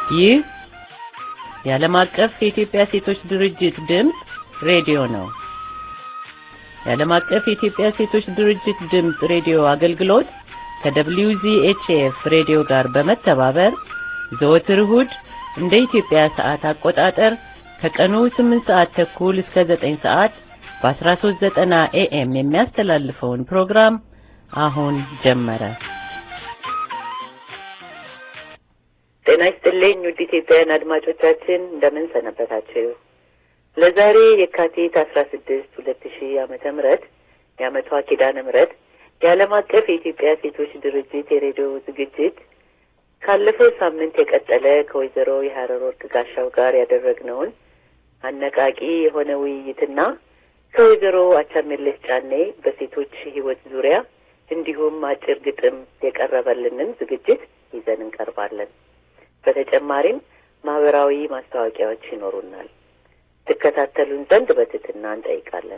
ይህ የዓለም አቀፍ የኢትዮጵያ ሴቶች ድርጅት ድምጽ ሬዲዮ ነው። የዓለም አቀፍ የኢትዮጵያ ሴቶች ድርጅት ድምጽ ሬዲዮ አገልግሎት ከWZHF ሬዲዮ ጋር በመተባበር ዘወትር እሁድ እንደ ኢትዮጵያ ሰዓት አቆጣጠር ከቀኑ 8:30 እስከ 9 በ1390 AM የሚያስተላልፈውን ፕሮግራም አሁን ጀመረ። ጤና ይስጥልኝ ውድ ኢትዮጵያውያን አድማጮቻችን እንደምን ሰነበታችሁ? ለዛሬ የካቲት 16 2000 ዓመተ ምህረት የዓመቷ ኪዳነ ምህረት የዓለም አቀፍ የኢትዮጵያ ሴቶች ድርጅት የሬዲዮ ዝግጅት ካለፈው ሳምንት የቀጠለ ከወይዘሮ የሐረር ወርቅ ጋሻው ጋር ያደረግነውን አነቃቂ የሆነ ውይይትና ከወይዘሮ አቻሜለሽ ጫኔ በሴቶች ሕይወት ዙሪያ እንዲሁም አጭር ግጥም የቀረበልንን ዝግጅት ይዘን እንቀርባለን። በተጨማሪም ማህበራዊ ማስታወቂያዎች ይኖሩናል። ተከታተሉን ዘንድ በትህትና እንጠይቃለን።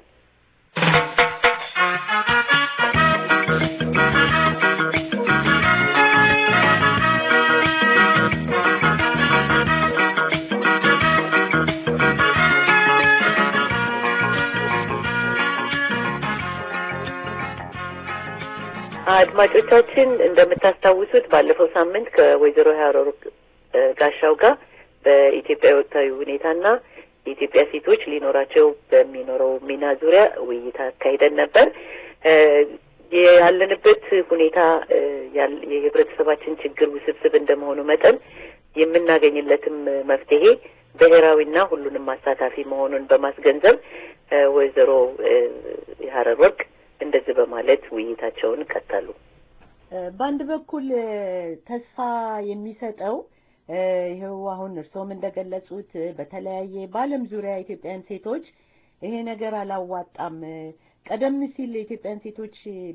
አድማጮቻችን እንደምታስታውሱት ባለፈው ሳምንት ከወይዘሮ የሐረር ጋሻው ጋር በኢትዮጵያ ወቅታዊ ሁኔታና የኢትዮጵያ ሴቶች ሊኖራቸው በሚኖረው ሚና ዙሪያ ውይይት አካሂደን ነበር። ያለንበት ሁኔታ የህብረተሰባችን ችግር ውስብስብ እንደመሆኑ መጠን የምናገኝለትም መፍትሄ ብሔራዊና ሁሉንም አሳታፊ መሆኑን በማስገንዘብ ወይዘሮ የሐረር ወርቅ እንደዚህ በማለት ውይይታቸውን ቀጠሉ። በአንድ በኩል ተስፋ የሚሰጠው ይሄው አሁን እርሶም እንደገለጹት በተለያየ በዓለም ዙሪያ ኢትዮጵያን ሴቶች ይሄ ነገር አላዋጣም። ቀደም ሲል ኢትዮጵያን ሴቶች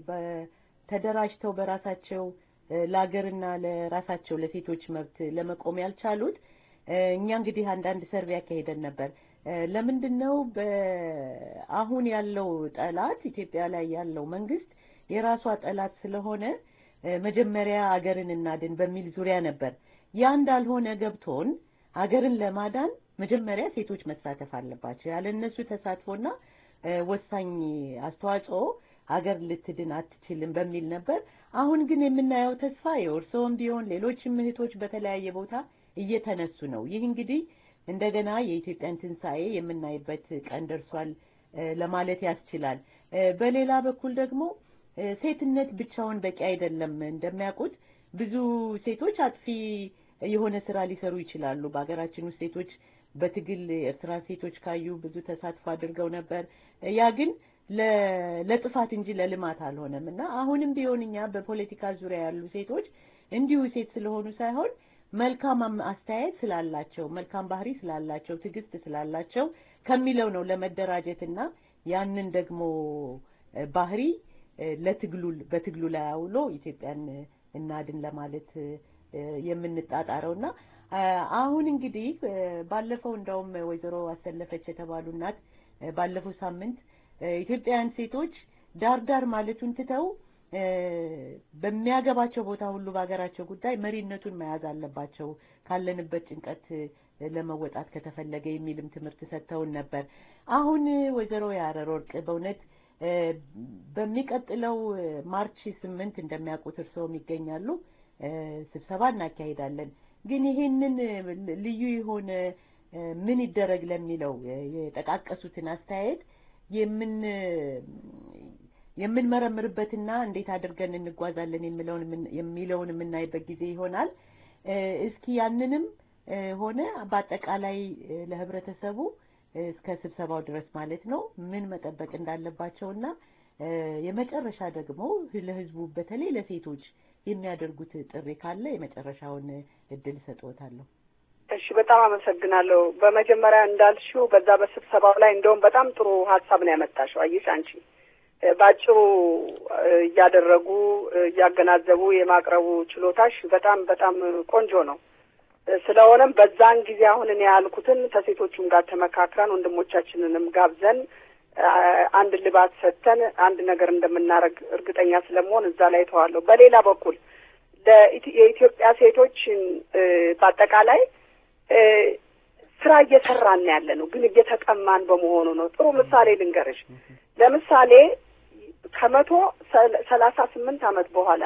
ተደራጅተው በራሳቸው ለሀገርና ለራሳቸው ለሴቶች መብት ለመቆም ያልቻሉት እኛ እንግዲህ አንዳንድ ሰርቬይ ያካሄደን ነበር። ለምንድነው አሁን ያለው ጠላት ኢትዮጵያ ላይ ያለው መንግስት የራሷ ጠላት ስለሆነ መጀመሪያ ሀገርን እናድን በሚል ዙሪያ ነበር። ያ እንዳልሆነ ገብቶን ሀገርን ለማዳን መጀመሪያ ሴቶች መሳተፍ አለባቸው። ያለ እነሱ ተሳትፎና ወሳኝ አስተዋጽኦ ሀገር ልትድን አትችልም በሚል ነበር። አሁን ግን የምናየው ተስፋ የእርሶም ቢሆን ሌሎችም እህቶች በተለያየ ቦታ እየተነሱ ነው። ይህ እንግዲህ እንደገና የኢትዮጵያን ትንሣኤ የምናይበት ቀን ደርሷል ለማለት ያስችላል። በሌላ በኩል ደግሞ ሴትነት ብቻውን በቂ አይደለም። እንደሚያውቁት ብዙ ሴቶች አጥፊ የሆነ ስራ ሊሰሩ ይችላሉ። በአገራችን ውስጥ ሴቶች በትግል ኤርትራ ሴቶች ካዩ ብዙ ተሳትፎ አድርገው ነበር። ያ ግን ለጥፋት እንጂ ለልማት አልሆነም እና አሁንም ቢሆን እኛ በፖለቲካ ዙሪያ ያሉ ሴቶች እንዲሁ ሴት ስለሆኑ ሳይሆን መልካም አስተያየት ስላላቸው፣ መልካም ባህሪ ስላላቸው፣ ትዕግስት ስላላቸው ከሚለው ነው ለመደራጀትና ያንን ደግሞ ባህሪ በትግሉ ላይ አውሎ ኢትዮጵያን እናድን ለማለት የምንጣጣረውና አሁን እንግዲህ ባለፈው እንደውም ወይዘሮ አሰለፈች የተባሉ እናት ባለፈው ሳምንት ኢትዮጵያውያን ሴቶች ዳርዳር ማለቱን ትተው በሚያገባቸው ቦታ ሁሉ በአገራቸው ጉዳይ መሪነቱን መያዝ አለባቸው ካለንበት ጭንቀት ለመወጣት ከተፈለገ የሚልም ትምህርት ሰጥተውን ነበር። አሁን ወይዘሮ የሐረር ወርቅ በእውነት በሚቀጥለው ማርች 8 እንደሚያውቁት እርሶም ይገኛሉ ስብሰባ እናካሂዳለን። ግን ይሄንን ልዩ የሆነ ምን ይደረግ ለሚለው የጠቃቀሱትን አስተያየት የምንመረምርበትና እንዴት አድርገን እንጓዛለን የሚለውን የምናይበት ጊዜ ይሆናል። እስኪ ያንንም ሆነ በአጠቃላይ ለህብረተሰቡ እስከ ስብሰባው ድረስ ማለት ነው ምን መጠበቅ እንዳለባቸውና የመጨረሻ ደግሞ ለህዝቡ በተለይ ለሴቶች የሚያደርጉት ጥሪ ካለ የመጨረሻውን እድል ሰጥዎታለሁ። እሺ፣ በጣም አመሰግናለሁ። በመጀመሪያ እንዳልሽው በዛ በስብሰባው ላይ እንደውም በጣም ጥሩ ሀሳብ ነው ያመጣሽው። አየሽ አንቺ ባጭሩ እያደረጉ እያገናዘቡ የማቅረቡ ችሎታሽ በጣም በጣም ቆንጆ ነው። ስለሆነም በዛን ጊዜ አሁን እኔ ያልኩትን ከሴቶቹም ጋር ተመካክረን ወንድሞቻችንንም ጋብዘን አንድ ልባት ሰጥተን አንድ ነገር እንደምናረግ እርግጠኛ ስለመሆን እዛ ላይ ተዋለሁ። በሌላ በኩል የኢትዮጵያ ሴቶች በአጠቃላይ ስራ እየሰራን ያለነው ግን እየተቀማን በመሆኑ ነው። ጥሩ ምሳሌ ልንገርሽ። ለምሳሌ ከ138 ዓመት በኋላ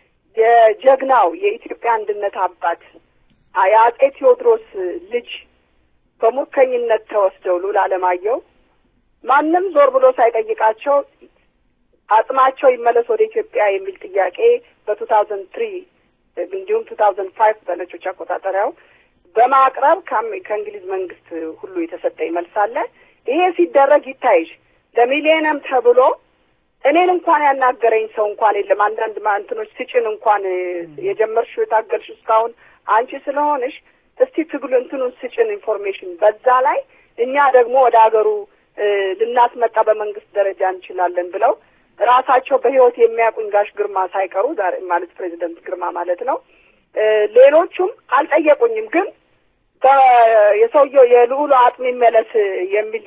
የጀግናው የኢትዮጵያ አንድነት አባት የአፄ ቴዎድሮስ ልጅ በሙርከኝነት ተወስደው ሉላ አለማየሁ ማንም ዞር ብሎ ሳይጠይቃቸው አጽማቸው ይመለስ ወደ ኢትዮጵያ የሚል ጥያቄ በ2003 እንዲሁም 2005 በነጮች አቆጣጠሪያው በማቅረብ ከእንግሊዝ መንግስት ሁሉ የተሰጠ ይመልሳለ። ይሄ ሲደረግ ይታይሽ ለሚሊየንም ተብሎ እኔን እንኳን ያናገረኝ ሰው እንኳን የለም። አንዳንድ ማንተኖች ሲጭን እንኳን የጀመርሽው የታገልሽው እስካሁን አንቺ ስለሆነሽ እስቲ ትግሉ እንትኑን ሲጭን ኢንፎርሜሽን በዛ ላይ እኛ ደግሞ ወደ ሀገሩ ልናስመጣ በመንግስት ደረጃ እንችላለን ብለው ራሳቸው በህይወት የሚያውቁኝ ጋሽ ግርማ ሳይቀሩ ዛሬ ማለት ፕሬዚደንት ግርማ ማለት ነው። ሌሎቹም አልጠየቁኝም። ግን የሰውየው የልዑሉ አጥም ይመለስ የሚል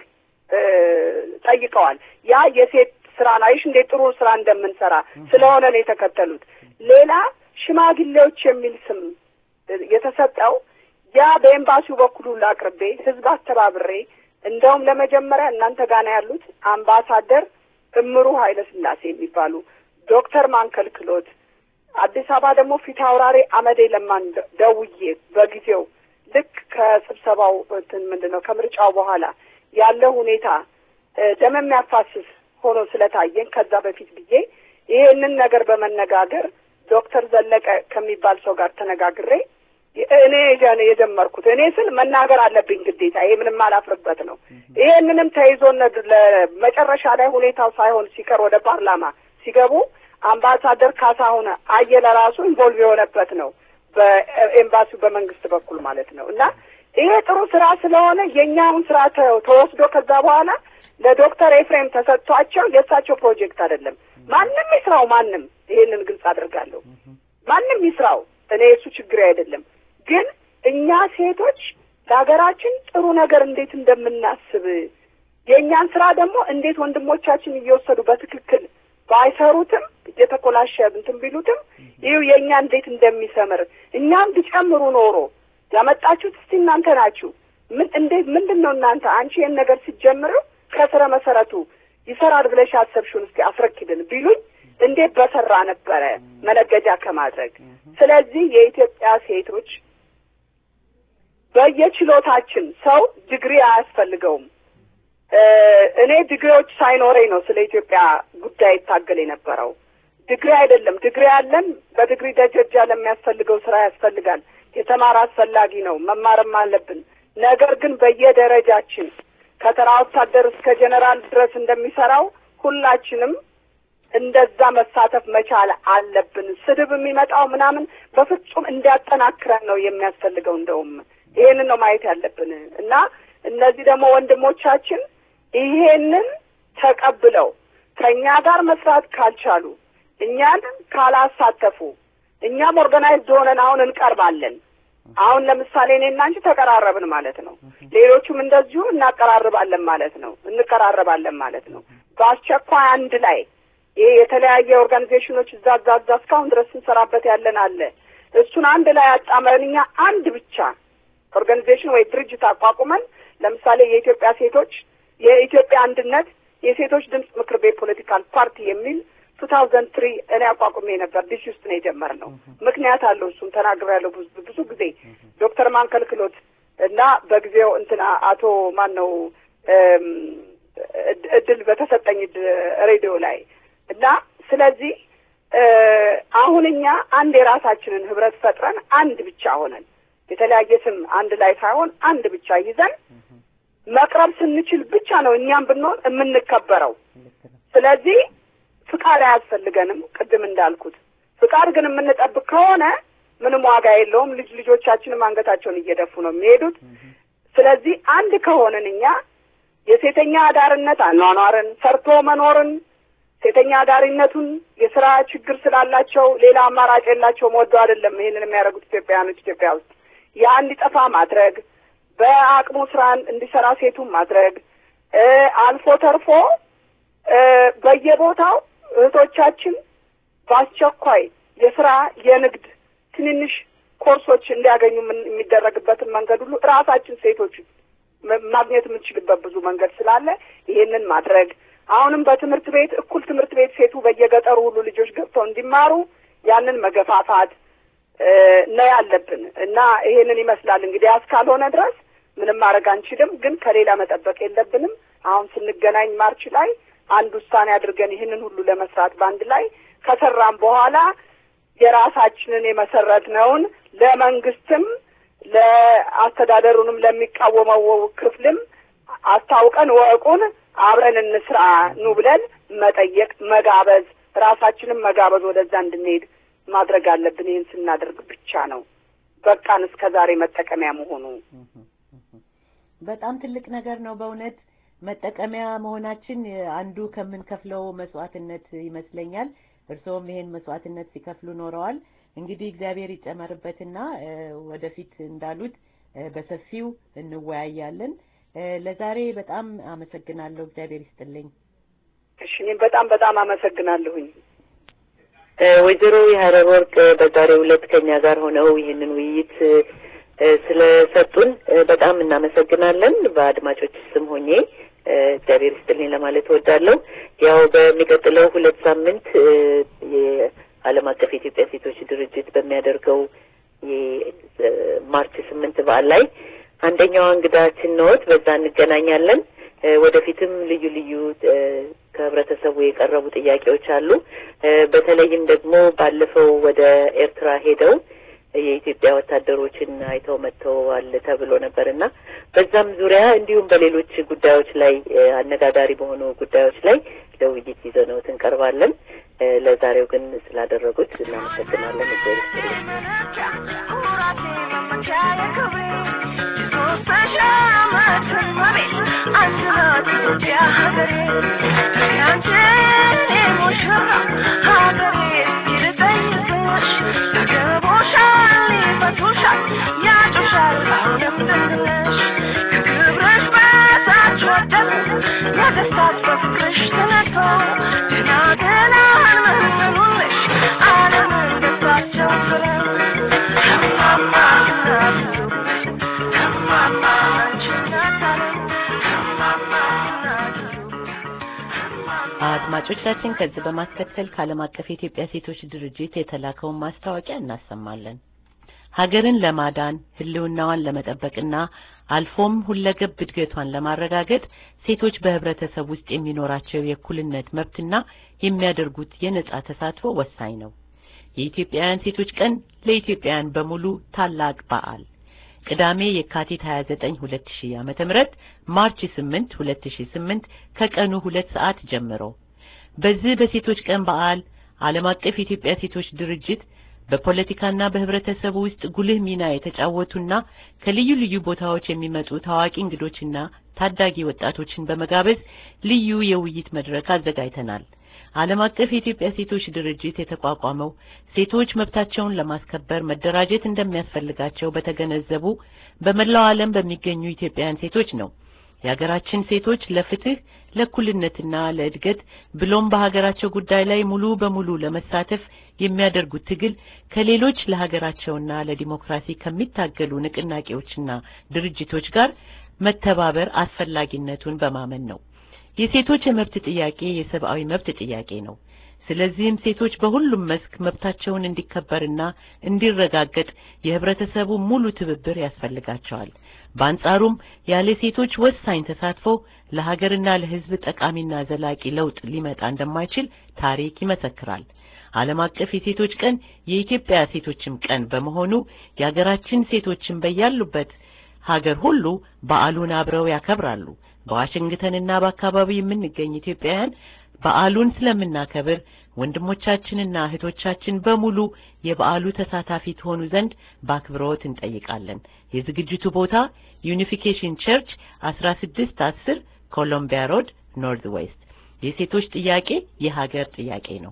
ጠይቀዋል። ያ የሴት ስራ ናይሽ እንደ ጥሩ ስራ እንደምንሰራ ስለሆነ ነው የተከተሉት። ሌላ ሽማግሌዎች የሚል ስም የተሰጠው ያ በኤምባሲው በኩል ላቅርቤ ህዝብ አስተባብሬ እንደውም ለመጀመሪያ እናንተ ጋር ያሉት አምባሳደር እምሩ ኃይለ ሥላሴ የሚባሉ ዶክተር ማንከልክሎት አዲስ አበባ ደግሞ ፊት አውራሪ አመዴ ለማን ደውዬ በጊዜው ልክ ከስብሰባው ምንድነው ከምርጫው በኋላ ያለው ሁኔታ ደም የሚያፋስስ ሆኖ ስለታየን ከዛ በፊት ብዬ ይሄንን ነገር በመነጋገር ዶክተር ዘለቀ ከሚባል ሰው ጋር ተነጋግሬ እኔ የጀመርኩት እኔ ስል መናገር አለብኝ ግዴታ ይሄ ምንም አላፍርበት ነው። ይሄንንም ተይዞን ለመጨረሻ ላይ ሁኔታው ሳይሆን ሲቀር ወደ ፓርላማ ሲገቡ አምባሳደር ካሳሁን አየለ ራሱ ኢንቮልቭ የሆነበት ነው በኤምባሲው በመንግስት በኩል ማለት ነው። እና ይሄ ጥሩ ስራ ስለሆነ የኛውን ስራ ተወስዶ ከዛ በኋላ ለዶክተር ኤፍሬም ተሰጥቷቸው የእሳቸው ፕሮጀክት አይደለም። ማንም ይስራው ማንም ይሄንን ግልጽ አድርጋለሁ። ማንም ይስራው እኔ እሱ ችግር አይደለም። ግን እኛ ሴቶች ለሀገራችን ጥሩ ነገር እንዴት እንደምናስብ የኛን ስራ ደግሞ እንዴት ወንድሞቻችን እየወሰዱ በትክክል ባይሰሩትም እየተኮላሸ እንትን ቢሉትም ይኸው የኛ እንዴት እንደሚሰምር እኛም ቢጨምሩ ኖሮ ያመጣችሁት እስቲ እናንተ ናችሁ። እንዴት ምንድነው እናንተ አንቺ የን ነገር ሲጀምሩ ከስረ መሰረቱ ይሰራል ብለሽ አሰብሽውን እስቲ አስረክድን ቢሉኝ እንዴት በሰራ ነበረ መነገጃ ከማድረግ። ስለዚህ የኢትዮጵያ ሴቶች በየችሎታችን ሰው ዲግሪ አያስፈልገውም። እኔ ዲግሪዎች ሳይኖረኝ ነው ስለ ኢትዮጵያ ጉዳይ ታገል የነበረው። ዲግሪ አይደለም ዲግሪ ያለን በዲግሪ ደረጃ ለሚያስፈልገው ስራ ያስፈልጋል። የተማረ አስፈላጊ ነው መማርም አለብን። ነገር ግን በየደረጃችን ከተራ ወታደር እስከ ጀነራል ድረስ እንደሚሰራው ሁላችንም እንደዛ መሳተፍ መቻል አለብን። ስድብ የሚመጣው ምናምን በፍጹም እንዲያጠናክረን ነው የሚያስፈልገው። እንደውም ይሄንን ነው ማየት ያለብን። እና እነዚህ ደግሞ ወንድሞቻችን ይሄንን ተቀብለው ከኛ ጋር መስራት ካልቻሉ እኛን ካላሳተፉ እኛም ኦርጋናይዝድ ሆነን አሁን እንቀርባለን። አሁን ለምሳሌ እኔና አንቺ ተቀራረብን ማለት ነው። ሌሎቹም እንደዚሁ እንቀራረባለን ማለት ነው። በአስቸኳይ አንድ ላይ ይሄ የተለያየ ኦርጋናይዜሽኖች እዛ እስካሁን ድረስ እንሰራበት ያለን አለ። እሱን አንድ ላይ አጣመረንኛ አንድ ብቻ ኦርጋናይዜሽን ወይ ድርጅት አቋቁመን ለምሳሌ የኢትዮጵያ ሴቶች የኢትዮጵያ አንድነት የሴቶች ድምጽ ምክር ቤት ፖለቲካል ፓርቲ የሚል 2003 እኔ አቋቁሜ ነበር። ዲሲ ውስጥ ነው የጀመርነው። ምክንያት አለው። እሱን ተናግሬያለሁ ብዙ ጊዜ ዶክተር ማንከልክሎት እና በጊዜው እንትና አቶ ማን ነው እድል በተሰጠኝ ሬዲዮ ላይ እና ስለዚህ አሁን እኛ አንድ የራሳችንን ህብረት ፈጥረን አንድ ብቻ ሆነን የተለያየ ስም አንድ ላይ ሳይሆን አንድ ብቻ ይዘን መቅረብ ስንችል ብቻ ነው እኛም ብንሆን የምንከበረው። ስለዚህ ፍቃድ አያስፈልገንም። ቅድም እንዳልኩት ፍቃድ ግን የምንጠብቅ ከሆነ ምንም ዋጋ የለውም። ልጆቻችንም አንገታቸውን እየደፉ ነው የሚሄዱት። ስለዚህ አንድ ከሆነን እኛ የሴተኛ አዳርነት አኗኗርን ሰርቶ መኖርን ሴተኛ አዳሪነቱን የሥራ ችግር ስላላቸው ሌላ አማራጭ የላቸውም። ወደው አይደለም ይሄንን የሚያደርጉት ኢትዮጵያውያኖች ኢትዮጵያ ውስጥ ያ እንዲጠፋ ማድረግ በአቅሙ ስራን እንዲሰራ ሴቱን ማድረግ አልፎ ተርፎ በየቦታው እህቶቻችን በአስቸኳይ የሥራ የንግድ ትንንሽ ኮርሶች እንዲያገኙ የሚደረግበትን መንገድ ሁሉ ራሳችን ሴቶች ማግኘት የምንችልበት ብዙ መንገድ ስላለ ይሄንን ማድረግ አሁንም በትምህርት ቤት እኩል ትምህርት ቤት ሴቱ በየገጠሩ ሁሉ ልጆች ገብተው እንዲማሩ ያንን መገፋፋት ነው ያለብን እና ይሄንን ይመስላል እንግዲህ እስካልሆነ ድረስ ምንም ማድረግ አንችልም ግን ከሌላ መጠበቅ የለብንም አሁን ስንገናኝ ማርች ላይ አንድ ውሳኔ አድርገን ይሄንን ሁሉ ለመስራት ባንድ ላይ ከሰራም በኋላ የራሳችንን የመሰረትነውን ለመንግስትም ለአስተዳደሩንም ለሚቃወመው ክፍልም አስታውቀን ወቁን አብረን እንስራ ነው ብለን መጠየቅ መጋበዝ ራሳችንን መጋበዝ ወደዛ እንድንሄድ ማድረግ አለብን ይሄን ስናደርግ ብቻ ነው በቃን እስከዛሬ መጠቀሚያ መሆኑ በጣም ትልቅ ነገር ነው በእውነት መጠቀሚያ መሆናችን አንዱ ከምን ከፍለው መስዋዕትነት ይመስለኛል እርሶም ይሄን መስዋዕትነት ሲከፍሉ ኖረዋል እንግዲህ እግዚአብሔር ይጨመርበትና ወደፊት እንዳሉት በሰፊው እንወያያለን ለዛሬ በጣም አመሰግናለሁ እግዚአብሔር ይስጥልኝ እሺ እኔም በጣም አመሰግናለሁኝ ወይዘሮ የሐረር ወርቅ በዛሬው ዕለት ከኛ ጋር ሆነው ይሄንን ውይይት ስለሰጡን በጣም እናመሰግናለን በአድማጮች ስም ሆኜ እግዚአብሔር ይስጥልኝ ለማለት እወዳለሁ ያው በሚቀጥለው 2 ሳምንት የዓለም አቀፍ የኢትዮጵያ ሴቶች ድርጅት በሚያደርገው የማርች 8 በዓል ላይ አንደኛው እንግዳችን ነው በዛ እንገናኛለን ወደፊትም ልዩ ከህብረተሰቡ የቀረቡ ጥያቄዎች አሉ በተለይም ደግሞ ባለፈው ወደ ኤርትራ ሄደው የኢትዮጵያ ወታደሮችን አይተው መጥተዋል ተብሎ ነበርና በዛም ዙሪያ እንዲሁም በሌሎች ጉዳዮች ላይ አነጋጋሪ በሆኑ ጉዳዮች ላይ ለውይይት ይዘነው እንቀርባለን ለዛሬው ግን ስላደረጉት እናመሰግናለን አድማጮቻችን ከዚህ በማስከተል ከዓለም አቀፍ የኢትዮጵያ ሴቶች ድርጅት የተላከውን ማስታወቂያ እናሰማለን ሀገርን ለማዳን ህልውናዋን ለመጠበቅና አልፎም ሁለገብ እድገቷን ለማረጋገጥ ሴቶች በህብረተሰብ ውስጥ የሚኖራቸው የእኩልነት መብትና የሚያደርጉት የነጻ ተሳትፎ ወሳኝ ነው የኢትዮጵያውያን ሴቶች ቀን ለኢትዮጵያውያን በሙሉ ታላቅ በዓል ቅዳሜ የካቲት 29 2000 ዓመተ ምህረት ማርች 8 2008 ከቀኑ 2 ሰዓት ጀምሮ በዚህ በሴቶች ቀን በዓል ዓለም አቀፍ የኢትዮጵያ ሴቶች ድርጅት በፖለቲካና በህብረተሰቡ ውስጥ ጉልህ ሚና የተጫወቱና ከልዩ ልዩ ቦታዎች የሚመጡ ታዋቂ እንግዶችና ታዳጊ ወጣቶችን በመጋበዝ ልዩ የውይይት መድረክ አዘጋጅተናል ዓለም አቀፍ የኢትዮጵያ ሴቶች ድርጅት የተቋቋመው ሴቶች መብታቸውን ለማስከበር መደራጀት እንደሚያስፈልጋቸው በተገነዘቡ በመላው ዓለም በሚገኙ ኢትዮጵያውያን ሴቶች ነው የሀገራችን ሴቶች ለፍትህ ለእኩልነትና ለእድገት ብሎም በሀገራቸው ጉዳይ ላይ ሙሉ በሙሉ ለመሳተፍ የሚያደርጉት ትግል ከሌሎች ለሀገራቸውና ለዲሞክራሲ ከሚታገሉ ንቅናቄዎችና ድርጅቶች ጋር መተባበር አስፈላጊነቱን በማመን ነው የሴቶች የመብት ጥያቄ የሰብአዊ መብት ጥያቄ ነው ስለዚህም ሴቶች በሁሉም መስክ መብታቸውን እንዲከበርና እንዲረጋገጥ የህብረተሰቡ ሙሉ ትብብር ያስፈልጋቸዋል በአንጻሩም ያለ ሴቶች ወሳኝ ተሳትፎ ለሀገርና ለህዝብ ጠቃሚና ዘላቂ ለውጥ ሊመጣ እንደማይችል ታሪክ ይመሰክራል ዓለም አቀፍ የሴቶች ቀን የኢትዮጵያ ሴቶችም ቀን በመሆኑ የሀገራችን ሴቶችን በያሉበት ሀገር ሁሉ በዓሉን አብረው ያከብራሉ በዋሽንግተንና በአካባቢው የምንገኝ ኢትዮጵያውያን በዓሉን ስለምናከብር ወንድሞቻችንና እህቶቻችን በሙሉ የበዓሉ ተሳታፊ ትሆኑ ዘንድ በአክብሮት እንጠይቃለን የዝግጅቱ ቦታ ዩኒፊኬሽን ቸርች 1610 ኮሎምቢያ ሮድ ኖርዝ ዌስት የሴቶች ጥያቄ የሀገር ጥያቄ ነው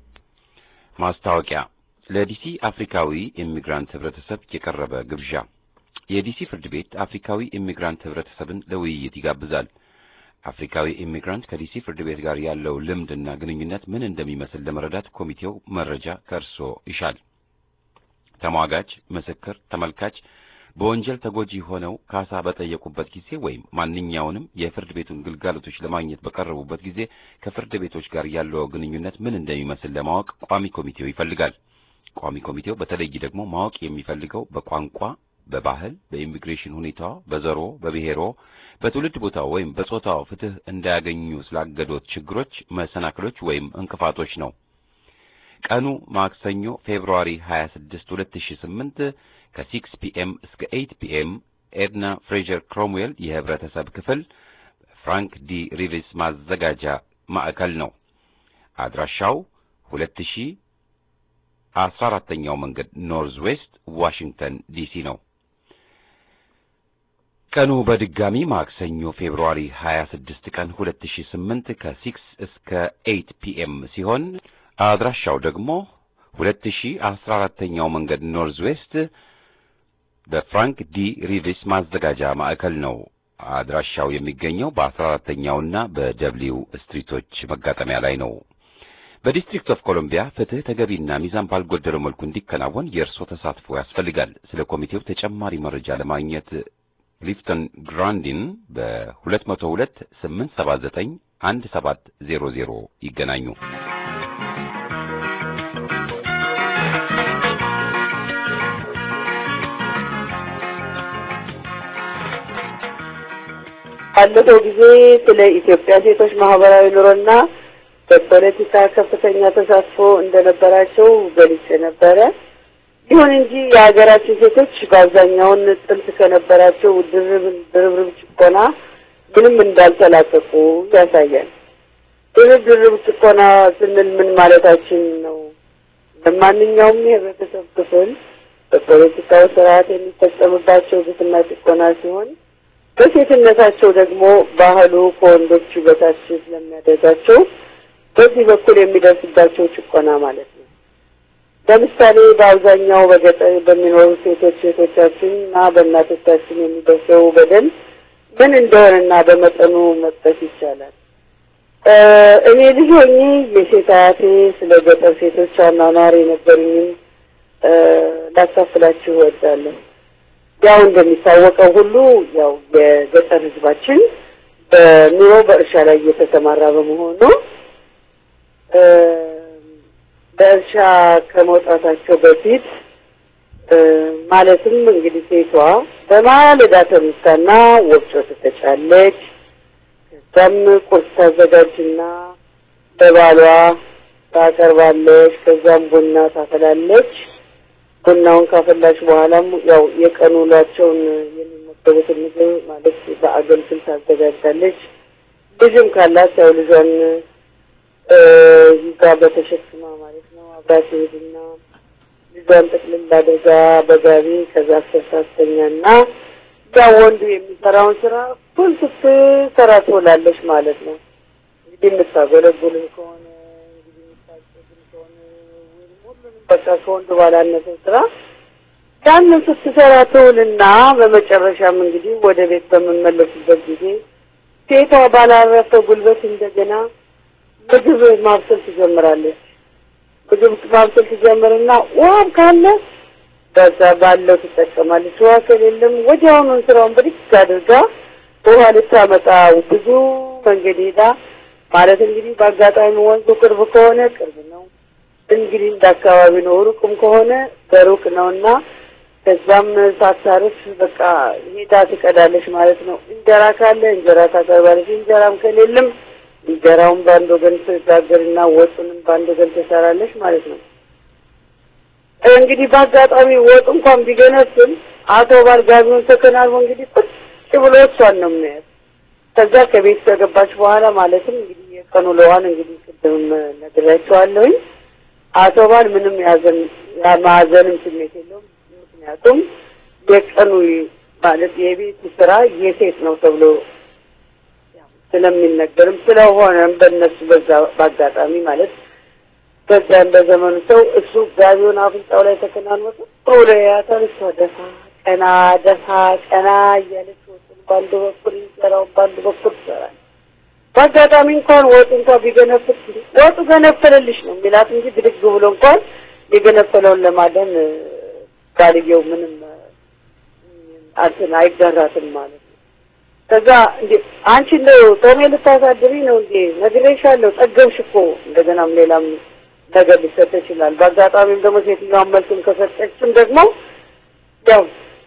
ማስታወቂያ ለዲሲ አፍሪካዊ ኢሚግራንት ህብረተሰብ የቀረበ ግብዣ የዲሲ ፍርድ ቤት አፍሪካዊ ኢሚግራንት ህብረተሰብን ለውይይት ይጋብዛል አፍሪካዊ ኢሚግራንት ከዲሲ ፍርድ ቤት ጋር ያለው ልምድና ግንኙነት ምን እንደሚመስል ለመረዳት ኮሚቴው መረጃ ከርሶ ይሻል ተሟጋች፣ ምስክር፣ ተመልካች በወንጀል ተጎጂ ሆነው ካሳ በጠየቁበት ጊዜ ወይም ማንኛውንም የፍርድ ቤቱን ግልጋሎቶች ለማግኘት በቀረቡበት ጊዜ ከፍርድ ቤቶች ጋር ያለው ግንኙነት ምን እንደሚመስል ለማወቅ ቋሚ ኮሚቴው ይፈልጋል። ቋሚ ኮሚቴው በተለይ ደግሞ ማወቅ የሚፈልገው በቋንቋ፣ በባህል፣ በኢሚግሬሽን ሁኔታ፣ በዘሮ፣ በብሔሮ፣ በትውልድ ቦታው ወይም በጾታው ፍትህ እንዳያገኙ ስላገዶት ችግሮች፣ መሰናክሎች ወይም እንቅፋቶች ነው። ቀኑ ማክሰኞ ፌብሩዋሪ 26 2008 ከ6 ፒኤም እስከ 8 ፒኤም ኤድና ፍሬዘር ክሮምዌል የህብረተሰብ ክፍል ፍራንክ ዲ ሪቪስ ማዘጋጃ ማዕከል ነው። አድራሻው 2014ኛው መንገድ ኖርዝ ዌስት ዋሽንግተን ዲሲ ነው። ቀኑ በድጋሚ ማክሰኞ ፌብሩዋሪ 26 ቀን 2008 ከ6 እስከ 8 ፒኤም ሲሆን አድራሻው ደግሞ 2014ኛው መንገድ ኖርዝ ዌስት በፍራንክ ዲ ሪቪስ ማዘጋጃ ማዕከል ነው። አድራሻው የሚገኘው በ14ኛውና በደብሊው ስትሪቶች መጋጠሚያ ላይ ነው። በዲስትሪክት ኦፍ ኮሎምቢያ ፍትህ ተገቢና ሚዛን ባልጎደለው መልኩ እንዲከናወን የእርሶ ተሳትፎ ያስፈልጋል። ስለ ኮሚቴው ተጨማሪ መረጃ ለማግኘት ሊፍተን ግራንዲን በ228791700 ይገናኙ። ባለፈው ጊዜ ስለ ኢትዮጵያ ሴቶች ማህበራዊ ኑሮና በፖለቲካ ከፍተኛ ተሳትፎ እንደነበራቸው ገልጬ ነበረ። ይሁን እንጂ የሀገራችን ሴቶች በአብዛኛው ጥልቅ ከነበራቸው ድርብርብ ጭቆና ምንም እንዳልተላቀቁ ያሳያል። ድርብርብ ጭቆና ስንል ምን ማለታችን ነው? ለማንኛውም የህብረተሰብ ክፍል በፖለቲካው ስርዓት የሚፈጸምባቸው ግፍና ጭቆና ሲሆን በሴትነታቸው ደግሞ ባህሉ ከወንዶች በታች ስለሚያደርጋቸው በዚህ በኩል የሚደርስባቸው ጭቆና ማለት ነው። ለምሳሌ በአብዛኛው በገጠር በሚኖሩ ሴቶቻችንና በእናቶቻችን የሚደርሰው በደል ምን እንደሆነና በመጠኑ መጥቀስ ይቻላል። እኔ ልጅ ሆኜ የሴት አያቴ ስለ ገጠር ሴቶች አኗኗር የነበሩኝን ላካፍላችሁ እወዳለሁ። ያው እንደሚታወቀው ሁሉ ያው የገጠር ህዝባችን በኑሮ በእርሻ ላይ እየተሰማራ በመሆኑ በእርሻ ከመውጣታቸው በፊት ማለትም እንግዲህ ሴቷ በማለዳ ተነስታና ወፍጮ ትፈጫለች። ከዛም ቁርስ ታዘጋጅና ለባሏ ታቀርባለች። ከዛም ቡና ታፈላለች። ቡናውን ካፈላች በኋላም ያው የቀኑ ውሏቸውን የሚመገቡትን ምግብ ማለት በአገልግል ታዘጋጃለች። ልጅም ካላት ያው ልጇን ይዛ በተሸክማ ማለት ነው አብራት ሄድና ልጇን ጥቅልል አድርጋ በጋቢ ከዛ አስተሳሰኛና ያው ወንዱ የሚሰራውን ስራ ሁሉ ስትሰራ ትውላለች ማለት ነው። እንግዲህ የምታገለግል ከሆነ በቃ ከወንዱ ባላነሰ ስራ ያንን ስትሰራ ትውልና በመጨረሻም እንግዲህ ወደ ቤት በመመለስበት ጊዜ ሴቷ ባላረፈ ጉልበት እንደገና ምግብ ማብሰል ትጀምራለች። ምግብ ማብሰል ትጀምርና ውሃም ካለ በዛ ባለው ትጠቀማለች። ውሃ ከሌለም ወዲያውኑ ስራውን ብድግ አድርጋ ውሃ ልታመጣ ብዙ መንገድ ሄዳ ማለት እንግዲህ በአጋጣሚ ወንዙ ቅርብ ከሆነ ቅርብ ነው፣ እንግዲህ እንዳካባቢ ነው፣ ሩቅም ከሆነ በሩቅ ነውና ከዛም ሳታርፍ በቃ ሄዳ ትቀዳለች ማለት ነው። እንጀራ ካለ እንጀራ ታቀርባለች። እንጀራም ከሌለም እንጀራውን ባንድ ወገን ትጋግርና ወጡንም ባንድ ወገን ትሰራለች ማለት ነው። እንግዲህ በአጋጣሚ ወጡ እንኳን ቢገነስም አቶ ባልጋቢውን ተከናንቦ እንግዲህ ቁጭ ብሎ እሷን ነው የሚያየው። ከዛ ከቤት ከገባች በኋላ ማለትም እንግዲህ የቀኑ ለዋን እንግዲህ ቅድም ነግሬያቸዋለሁኝ። አቶ ባል ምንም ማዘንም ስሜት የለውም። ምክንያቱም የቀኑ ማለት የቤት ስራ የሴት ነው ተብሎ ስለሚነገርም ስለሆነም በእነሱ በዛ በአጋጣሚ ማለት በዛ በዘመኑ ሰው እሱ ጋቢውን አፍንጫው ላይ ተከናንቦ ወደ ያታልሶ ደፋ ቀና እያለች ወጡን ባንድ በኩል እንጀራውን ባንድ በኩል ትሰራለች። በአጋጣሚ እንኳን ወጡ እንኳን ቢገነፍል ወጡ ገነፈለልሽ ነው የሚላት እንጂ ብድግ ብሎ እንኳን የገነፈለውን ለማደን ባልየው ምንም አይጋራትም ማለት ነው። ከዛ እንዴ አንቺ ነው ጦሜ ልታሳድሪ ነው እንዴ ነግሬሻለሁ ጠገብሽ እኮ እንደገናም ሌላም ነገር ሊሰጥ ይችላል። በአጋጣሚም ደግሞ ሴትዮዋን መልስም ከሰጠችም ደግሞ ያው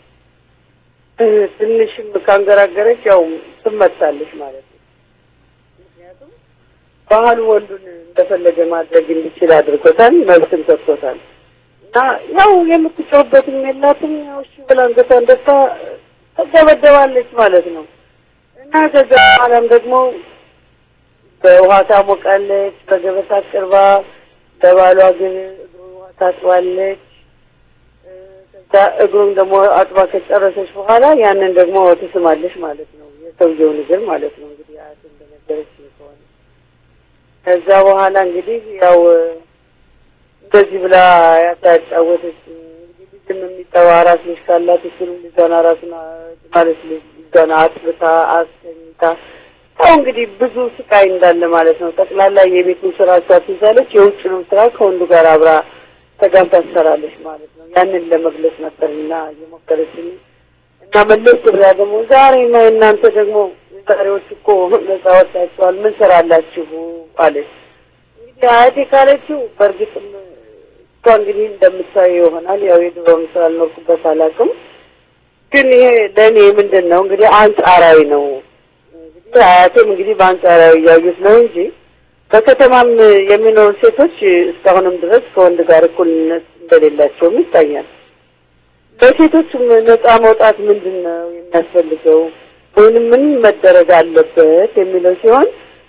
ትንሽም ካንገራገረች ያው ትመታለች ማለት ነው። ምክንያቱም ባህሉ ወንዱን እንደፈለገ ማድረግ እንዲችል አድርጎታል፣ መብትም ሰጥቶታል። እና ያው የምትጮህበትም የላትም ያው እሺ ብላ አንገቷን ደፍታ ተደበደባለች ማለት ነው። እና ከዛ በኋላም ደግሞ በውሃ ታሞቃለች፣ በገበታ ቅርባ በባሏ ግን እግሩን ውሃ ታጥባለች። ከዛ እግሩን ደግሞ አጥባ ከጨረሰች በኋላ ያንን ደግሞ ትስማለች ማለት ነው። የሰውየውን እግር ማለት ነው እንግዲህ አያት እንደነገረች ከሆነ ከዛ በኋላ እንግዲህ ያው እንደዚህ ብላ ያታጫወተች እንግዲህ ልጅም የሚጠባ ራስ ልጅ ካላት እሱንም ልጇን ራሱን ማለት ልጇን አጥብታ አስተኝታ ያው እንግዲህ ብዙ ስቃይ እንዳለ ማለት ነው። ጠቅላላ የቤቱን ስራ እሷ ትይዛለች፣ የውጭውን ስራ ከወንዱ ጋር አብራ ተጋብታ ትሰራለች ማለት ነው። ያንን ለመግለጽ ነበርና የሞከረችኝ እና መለስ ብላ ደግሞ ዛሬ ነው እናንተ ደግሞ ዛሬዎች እኮ ነፃ ወጣችኋል ምን ሰራላችሁ አለች። እንግዲህ አያቴ ካለችው በእርግጥም እሷ እንግዲህ እንደምታየው ይሆናል ያው የድሮውን ስላልኖርኩበት አላውቅም፣ ግን ይሄ ለእኔ ምንድን ነው እንግዲህ አንጻራዊ ነው። እንግዲህ አያቴም እንግዲህ በአንጻራዊ እያዩት ነው እንጂ በከተማም የሚኖሩ ሴቶች እስካሁንም ድረስ ከወንድ ጋር እኩልነት እንደሌላቸውም ይታያል። በሴቶችም ነፃ መውጣት ምንድን ነው የሚያስፈልገው ወይንም ምን መደረግ አለበት የሚለው ሲሆን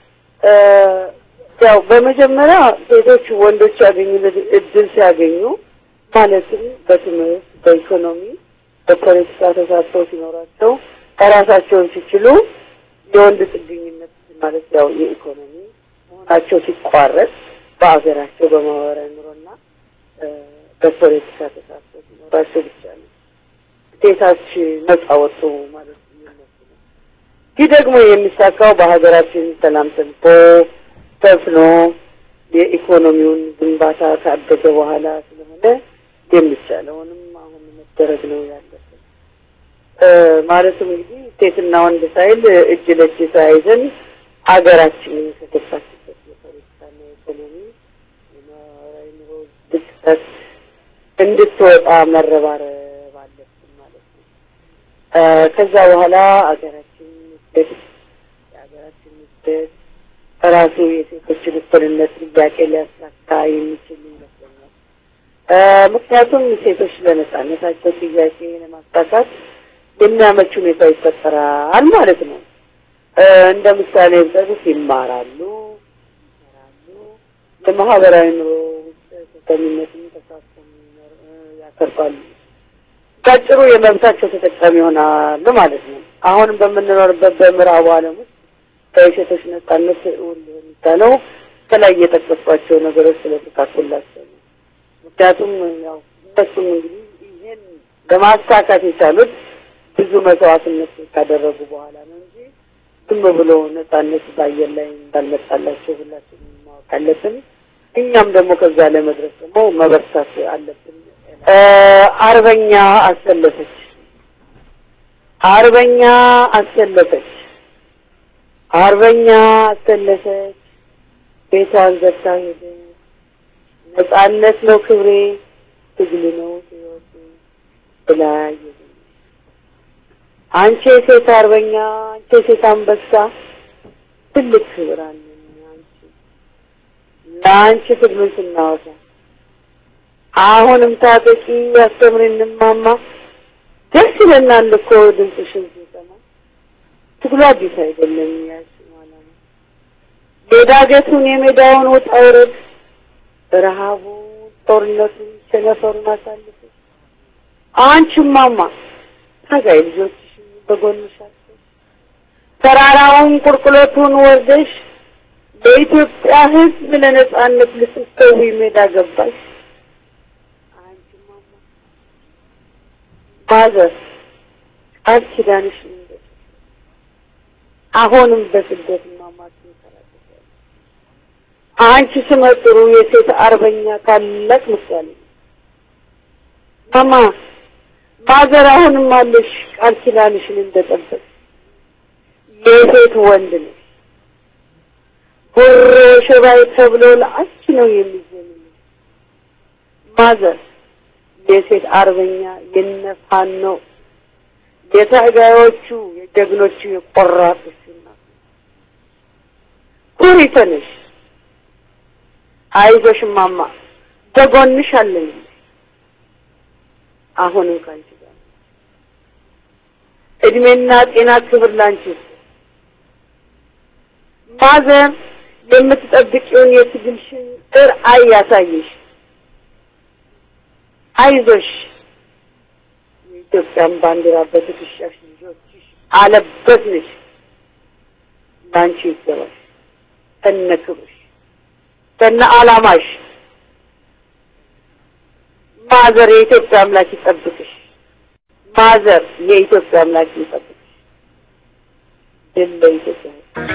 ያው በመጀመሪያ ሴቶች ወንዶች ያገኙ እድል ሲያገኙ ማለትም በትምህርት፣ በኢኮኖሚ፣ በፖለቲካ ተሳትፎ ሲኖራቸው ራሳቸውን ሲችሉ የወንድ ጥገኝነት ማለት ያው የኢኮኖሚ መሆናቸው ሲቋረጥ በአገራቸው በማህበራዊ ኑሮና በፖለቲካ ተሳትፎ ሲኖራቸው ብቻ ነው ሴቶች ነፃ ወጡ ማለት ነው። ይህ ደግሞ የሚሳካው በሀገራችን ሰላም ሰፍኖ የኢኮኖሚውን ግንባታ ካደገ በኋላ ስለሆነ የሚቻለውንም አሁን መደረግ ነው ያለበት። ማለትም እንግዲህ ሴትና ወንድ ሳይል እጅ ለእጅ ተያይዘን ሀገራችንን ከተሳሰበት የፖለቲካና የኢኮኖሚ የማህበራዊ ኑሮ ድቀት እንድትወጣ መረባረብ አለብን ማለት ነው። ከዛ በኋላ ሀገራችን የሀገራችን ራሱ የሴቶችን እኩልነት ጥያቄ ሊያሳካ የሚችል ይመስለኛል። ምክንያቱም ሴቶች ለነጻነታቸው ጥያቄ ለማሳካት የሚያመች ሁኔታ ይፈጠራል ማለት ነው። እንደ ምሳሌ ብጠቅስ ይማራሉ፣ ለማህበራዊ ኑሮ ተሰሚነትን ተሳትፎ ያተርፋሉ። ባጭሩ የመብታቸው ተጠቃሚ ይሆናሉ ማለት ነው። አሁንም በምንኖርበት በምዕራቡ ዓለም ውስጥ ከሴቶች ነጻነት የሚባለው ከላይ የጠቀስኳቸው ነገሮች ስለተካተላቸው ነው። ምክንያቱም ያው እነሱም እንግዲህ ይሄን ለማሳካት የቻሉት ብዙ መስዋዕትነት ካደረጉ በኋላ ነው እንጂ ዝም ብሎ ነጻነት ባየር ላይ እንዳልመጣላቸው ሁላችንም ማወቅ አለብን። እኛም ደግሞ ከዛ ለመድረስ ደግሞ መበርታት አለብን። አርበኛ አሰለፈች ቤቷን ዘግታ ሄደች። ነጻነት ነው ክብሬ፣ ትግል ነው ሕይወቴ ብላ ሄደች። አንቺ ሴት አርበኛ፣ አንቺ ሴት አንበሳ ትልቅ ክብር አለን ለአንቺ ትግሉን ስናወሳ። አሁንም ታጠቂ ያስተምሪን ማማ፣ ደስ ይለናል እኮ ድምፅሽን ስንሰማ። ትግሉ አዲስ አይደለም ያልሽው ዓላማ፣ የዳገቱን የሜዳውን ውጣ ውረድ፣ ረሃቡን፣ ጦርነቱን፣ ቸነፈሩን አሳልፈሽ አንቺ ማማ ታጋይ ልጆችሽን በጎንሽ አስበሽ ተራራውን ቁልቁለቱን ወርደሽ በኢትዮጵያ ሕዝብ ለነጻነት ልትሰዊ ሜዳ ገባሽ። አንቺ ማማ ማዘር ቃል ኪዳንሽ እንደሽ አሁንም በስደት ማማት ተራቀቀ። አንቺ ስመጥሩ የሴት አርበኛ ታላቅ ምሳሌ ማማ ማዘር አሁንም አለሽ ቃል ኪዳንሽን እንደጠበቅ የሴት ወንድ ነው ጉሮ ሽባይ ተብሎ ለአንቺ ነው የሚዘምነው ማዘር የሴት አርበኛ የነፋኖ የታጋዮቹ የጀግኖቹ የቆራጦች ኩሪ ተነሽ አይዞሽ ማማ ተጎንሽ አለኝ አሁንም ካንቺ ጋር እድሜና ጤና ክብር ላንቺ ማዘር የምትጠብቂውን የትግልሽን ራዕይ ያሳይሽ አይዞሽ የኢትዮጵያን ባንዲራ በትከሻሽ ልጆችሽ አለበትሽ ላንቺ ይገባል ተነክብሽ ተነ አላማሽ ማዘር የኢትዮጵያ አምላክ ይጠብቅሽ ማዘር የኢትዮጵያ አምላክ ይጠብቅሽ ድል ለኢትዮጵያ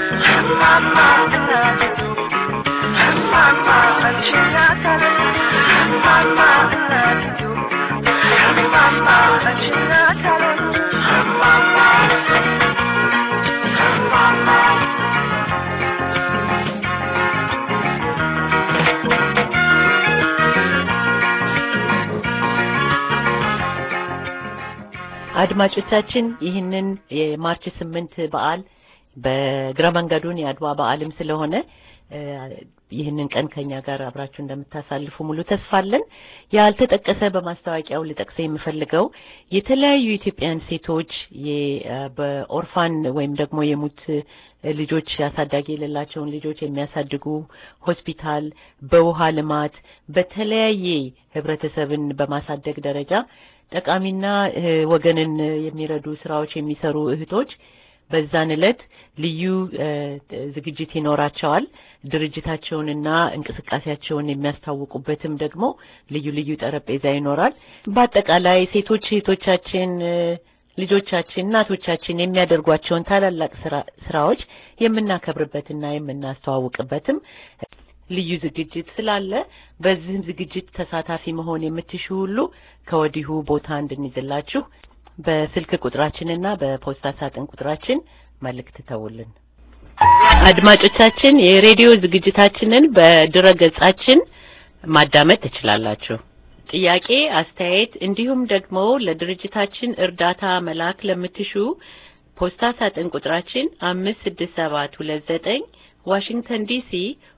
አድማጮቻችን ይህንን የማርች 8 በዓል በግራ መንገዱን የአድዋ በዓልም ስለሆነ ይህንን ቀን ከኛ ጋር አብራችሁ እንደምታሳልፉ ሙሉ ተስፋ አለን። ያልተጠቀሰ በማስተዋቂያው ልጠቅስ የምፈልገው የተለያዩ ኢትዮጵያን ሴቶች በኦርፋን ወይም ደግሞ የሙት ልጆች ያሳዳጊ የሌላቸውን ልጆች የሚያሳድጉ ሆስፒታል፣ በውሃ ልማት፣ በተለያየ ህብረተሰብን በማሳደግ ደረጃ ጠቃሚና ወገንን የሚረዱ ስራዎች የሚሰሩ እህቶች በዛን ዕለት ልዩ ዝግጅት ይኖራቸዋል። ድርጅታቸውንና እንቅስቃሴያቸውን የሚያስታውቁበትም ደግሞ ልዩ ልዩ ጠረጴዛ ይኖራል። በአጠቃላይ ሴቶች እህቶቻችን፣ ልጆቻችን፣ እናቶቻችን የሚያደርጓቸውን ታላላቅ ስራዎች የምናከብርበትና የምናስተዋውቅበትም ልዩ ዝግጅት ስላለ በዚህም ዝግጅት ተሳታፊ መሆን የምትሹ ሁሉ ከወዲሁ ቦታ እንድንይዝላችሁ በስልክ ቁጥራችንና በፖስታ ሳጥን ቁጥራችን መልእክት ተውልን። አድማጮቻችን የሬዲዮ ዝግጅታችንን በድረገጻችን ማዳመጥ ትችላላችሁ። ጥያቄ፣ አስተያየት እንዲሁም ደግሞ ለድርጅታችን እርዳታ መላክ ለምትሹ ፖስታ ሳጥን ቁጥራችን 56729 ዋሽንግተን ዲሲ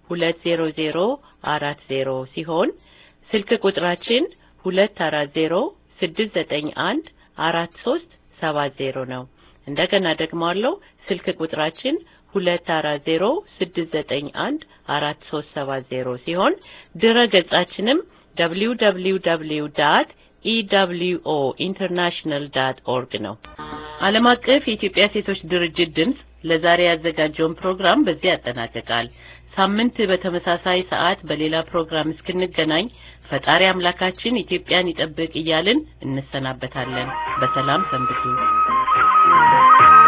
20040 ሲሆን ስልክ ቁጥራችን 2406914370 ነው። እንደገና ደግሞ አለው ስልክ ቁጥራችን 2406914370 ሲሆን ድረገጻችንም www.ewointernational.org ነው። ዓለም አቀፍ የኢትዮጵያ ሴቶች ድርጅት ድምጽ ለዛሬ ያዘጋጀውን ፕሮግራም በዚህ ያጠናቅቃል። ሳምንት በተመሳሳይ ሰዓት በሌላ ፕሮግራም እስክንገናኝ ፈጣሪ አምላካችን ኢትዮጵያን ይጠብቅ እያልን እንሰናበታለን። በሰላም ሰንብቱ።